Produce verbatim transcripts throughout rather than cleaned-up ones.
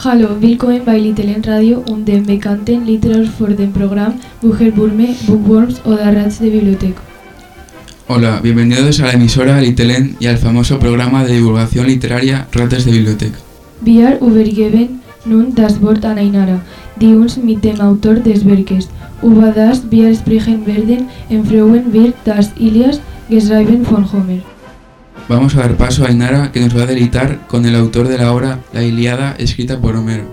Hallo, willkommen bei Litelen Radio und dem bekannten Literatur für den Programm Bücherwürme, Bookworms oder Rats de Biblioteca. Hola, bienvenidos a la emisora Litelen y al famoso programa de divulgación literaria Ratas de Biblioteca. Wir übergeben nun das Wort an Ainara, die uns mit dem Autor des Werkes, über das wir sprechen werden, empfehlen wird das Ilias, geschrieben von Homer. Vamos a dar paso a Ainara, que nos va a deleitar con el autor de la obra La Ilíada, escrita por Homero.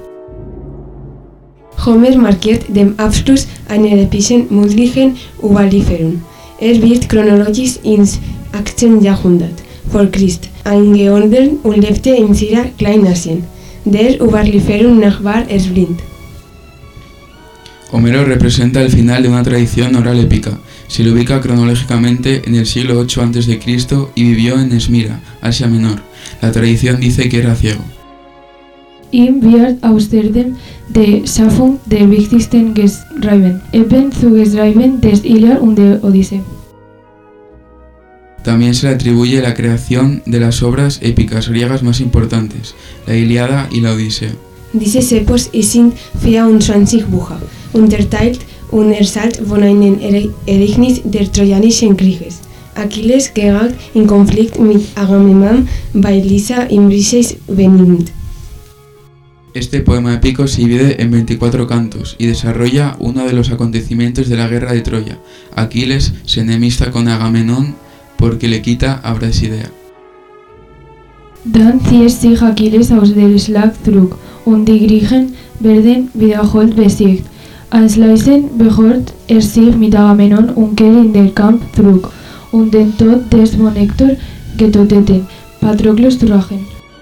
Homer markiert dem Abschluss einer epischen mündlichen Überlieferung. Er wird chronologisch ins achtzehnte Jahrhundert vor Christ eingeordnet und lebte in Syria, Kleinasien. Der Überlieferung nach war er blind. Homero representa el final de una tradición oral épica. Se le ubica cronológicamente en el siglo ocho antes de Cristo y vivió en Esmira, Asia Menor. La tradición dice que era ciego. Ihm wird außerdem die Schaffung der wichtigsten geschrieben, eben zugeschrieben des Iliad und der Odyssee. También se le atribuye la creación de las obras épicas griegas más importantes, la Ilíada y la Odisea. Dieses Epos sind vierundzwanzig Bücher, unterteilt und erzählt von einem Ereignis des Trojanischen Krieges. Achilles gerät in Konflikt mit Agamemnon, weil Lysa ihm Briseis benimmt. Este poema épico se divide en veinticuatro cantos y desarrolla uno de los acontecimientos de la guerra de Troya. Aquiles se enemista con Agamenón porque le quita a Brasidea. Dann zieht sich Achilles aus dem Schlag zurück und die Griechen werden wiederholt besiegt. Anschließend behört er sich mit Agamemnon und kehrt in den Kampf zurück, um den Tod des von Hektor getöteten Patroklos zu rächen.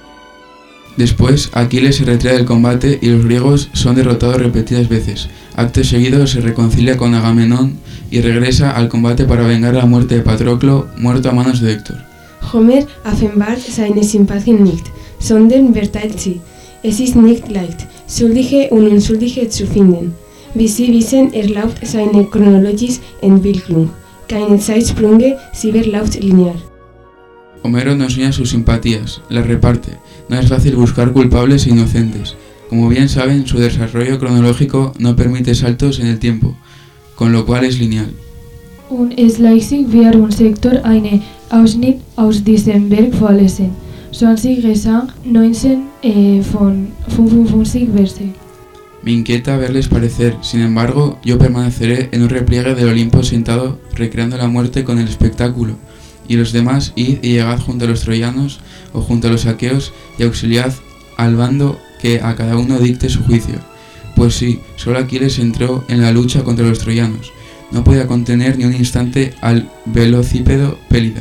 Después, Aquiles se retira del combate y los griegos son derrotados repetidas veces. Acto seguido se reconcilia con Agamenón y regresa al combate para vengar la muerte de Patroclo, muerto a manos de Héctor. Homer offenbart seine Sympathie nicht, sondern verteilt sie. Es ist nicht leicht, Schuldige und Unschuldige zu finden. Wie Sie wissen, erlaubt seine chronologische Entwicklung keine Zeitsprünge, sie verläuft linear. Homero no enseña sus simpatías, las reparte. No es fácil buscar culpables e inocentes. Como bien saben, su desarrollo cronológico no permite saltos en el tiempo, con lo cual es lineal. Und es lässt wir un Sektor einen Ausschnitt aus diesem Werk vorlesen. zwanzig Gesang, neunzehn eh, von fünfundfünfzig Verse. Me inquieta verles parecer, sin embargo, yo permaneceré en un repliegue del Olimpo sentado, recreando la muerte con el espectáculo. Y los demás, id y llegad junto a los troyanos o junto a los aqueos y auxiliad al bando que a cada uno dicte su juicio. Pues sí, solo Aquiles entró en la lucha contra los troyanos. No podía contener ni un instante al velocípedo Pélida.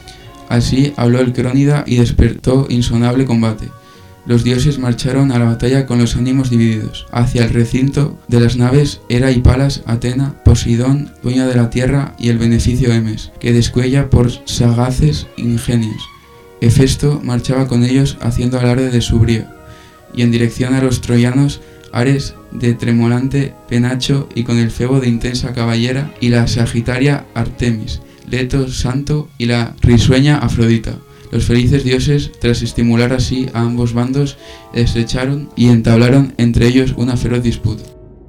Así habló el Crónida y despertó insonable combate. Los dioses marcharon a la batalla con los ánimos divididos. Hacia el recinto de las naves Hera y Palas, Atena, Poseidón, dueña de la tierra, y el beneficio Hemes, que descuella por sagaces ingenios. Hefesto marchaba con ellos haciendo alarde de su brío, y en dirección a los troyanos, Ares de tremolante penacho y con el Febo de intensa caballera, y la sagitaria Artemis, Leto santo y la risueña Afrodita. Los felices dioses, tras estimular así a ambos bandos, estrecharon y entablaron entre ellos una feroz disputa.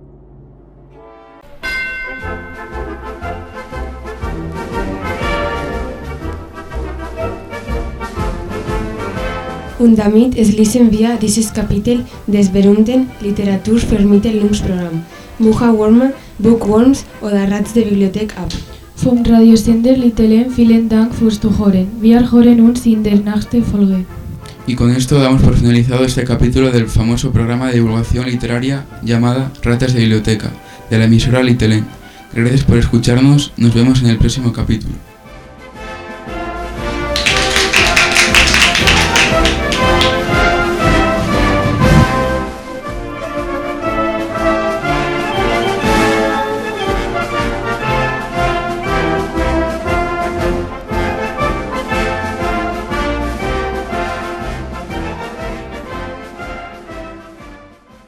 Und damit schließen wir dieses Kapitel des berühmten Literaturvermittlungsprogramms Bücherwürme, Bookworms oder Rats de Bibliothek ab. Vom Radiosender Litelen vielen Dank fürs Zuhören. Wir hören uns in der nächsten Folge. Y con esto damos por finalizado este capítulo del famoso programa de divulgación literaria llamada Ratas de Biblioteca, de la emisora Litelen. Gracias por escucharnos, nos vemos en el próximo capítulo.